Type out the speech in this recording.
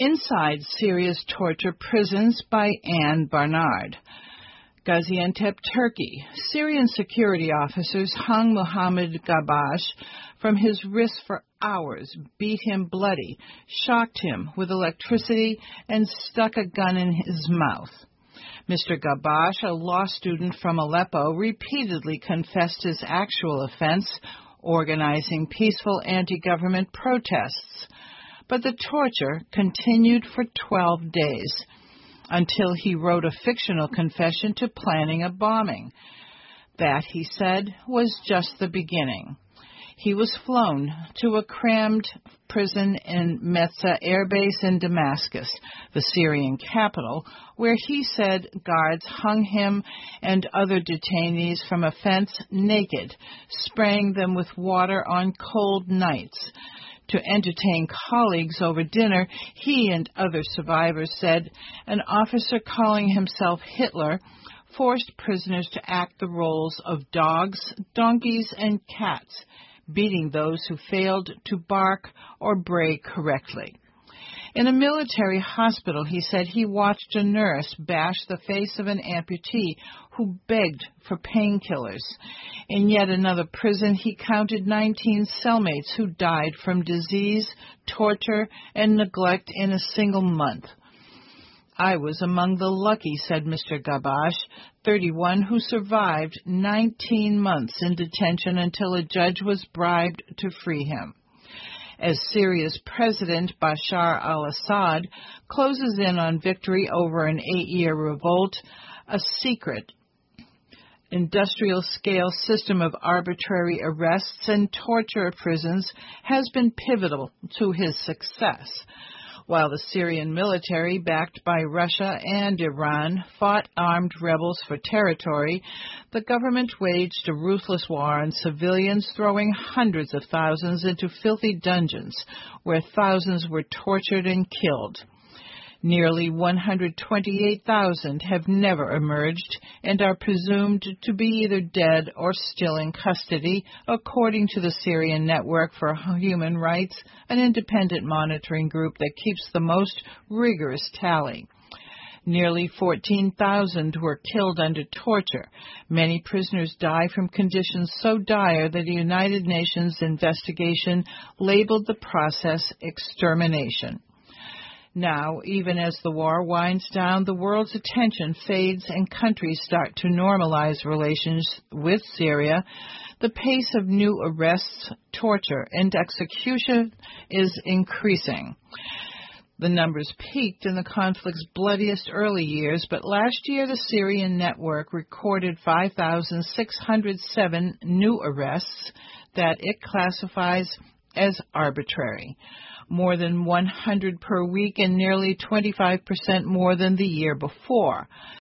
Inside Syria's Torture Prisons by Anne Barnard. Gaziantep, Turkey. Syrian security officers hung Mohammed Gabash from his wrists for hours, beat him bloody, shocked him with electricity, and stuck a gun in his mouth. Mr. Gabash, a law student from Aleppo, repeatedly confessed his actual offense, organizing peaceful anti-government protests. But the torture continued for 12 days, until he wrote a fictional confession to planning a bombing. That, he said, was just the beginning. He was flown to a crammed prison in Metza Air Base in Damascus, the Syrian capital, where he said guards hung him and other detainees from a fence naked, spraying them with water on cold nights. To entertain colleagues over dinner, he and other survivors said an officer calling himself Hitler forced prisoners to act the roles of dogs, donkeys, and cats, beating those who failed to bark or bray correctly. In a military hospital, he said he watched a nurse bash the face of an amputee who begged for painkillers. In yet another prison, he counted 19 cellmates who died from disease, torture, and neglect in a single month. I was among the lucky, said Mr. Gabash, 31, who survived 19 months in detention until a judge was bribed to free him. As Syria's President Bashar al-Assad closes in on victory over an 8-year revolt, a secret industrial-scale system of arbitrary arrests and torture prisons has been pivotal to his success. While the Syrian military, backed by Russia and Iran, fought armed rebels for territory, the government waged a ruthless war on civilians, throwing hundreds of thousands into filthy dungeons, where thousands were tortured and killed. Nearly 128,000 have never emerged and are presumed to be either dead or still in custody, according to the Syrian Network for Human Rights, an independent monitoring group that keeps the most rigorous tally. Nearly 14,000 were killed under torture. Many prisoners die from conditions so dire that a United Nations investigation labeled the process extermination. Now, even as the war winds down, the world's attention fades and countries start to normalize relations with Syria. The pace of new arrests, torture, and execution is increasing. The numbers peaked in the conflict's bloodiest early years, but last year the Syrian Network recorded 5,607 new arrests that it classifies as arbitrary, more than 100 per week and nearly 25% more than the year before.